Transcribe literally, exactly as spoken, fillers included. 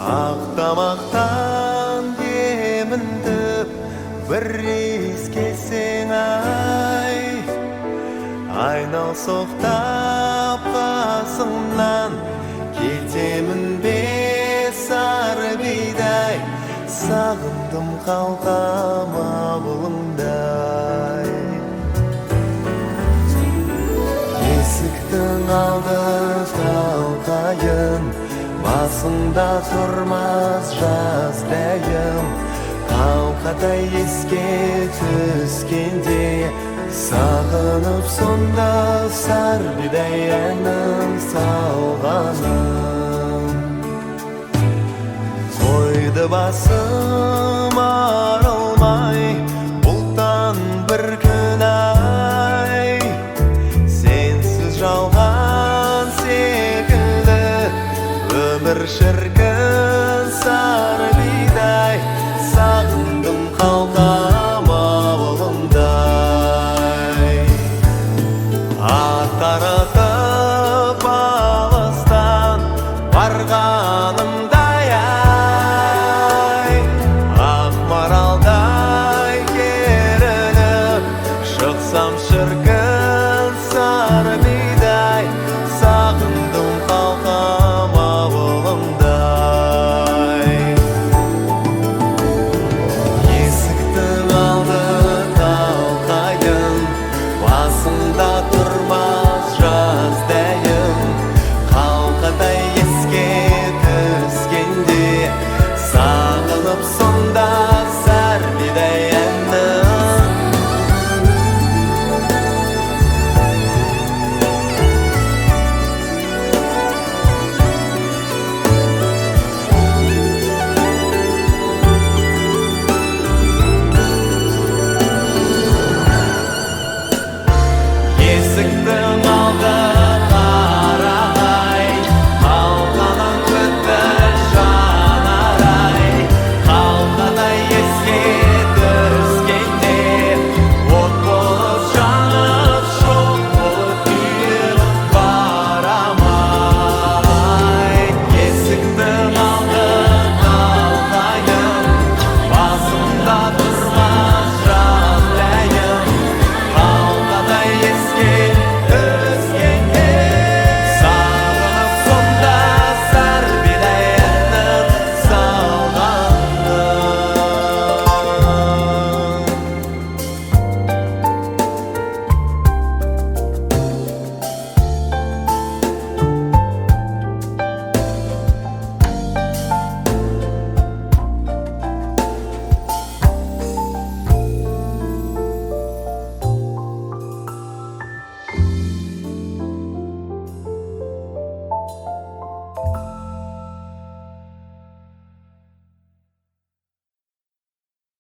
Ақтамақтан демінтіп бір келсең ай, айналсоқтап қасыңнан кетемін бе сары бидай, сағындым қалқам ауылыңдай. Есіктің алды қалқайын, басында тұрмас жаз дәйім, қалқадай еске түскенде, сағынып сонда сар бидай әнін салғаным. Қойды басым арылмай, бұлттан бір күн ай, сенсіз жауған секілді өмір шіркін сары бидай, сағындым қалқам ауылымдай. Аттарытып алыстан барға